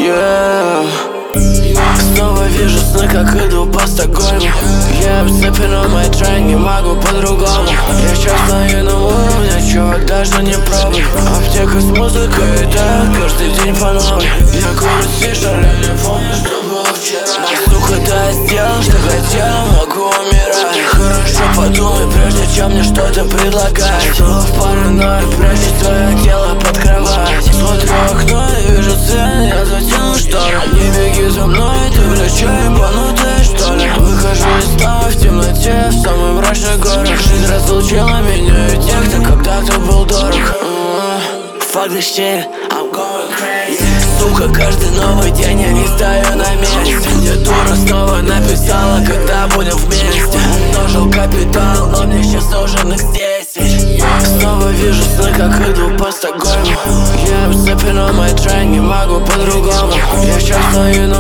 Yeah. Снова вижу сны, как иду по Стокгольму. Я sipping on my train, не могу по-другому. Я сейчас на ином уровне, чувак, даже не пробуй. Аптека с музыкой, так каждый день по новой. Я курю сишер, я не помню, что было вчера. Сука, да, я сделал, что хотел, могу умирать. Хорошо подумай, прежде чем мне что-то предлагать. Снова паранойя, прячь твое тело под кровать. Смотрю в окно и вижу цены, я затяну шторы. Не беги за мной, ты влечай, ебанутая, что ли? Выхожу из дома в темноте, в самый мрачный город. Жизнь разлучила меня и тех, кто когда-то был дорог. Fuck this shit, I'm going crazy. Сука, каждый новый день я не стою на месте. Мне дура снова написала, когда будем вместе. Умножил капитал, но мне сейчас нужен их 10. Снова вижу сны, как иду по Стокгольму. Я sipping on my train, не могу по-другому. Я сейчас стою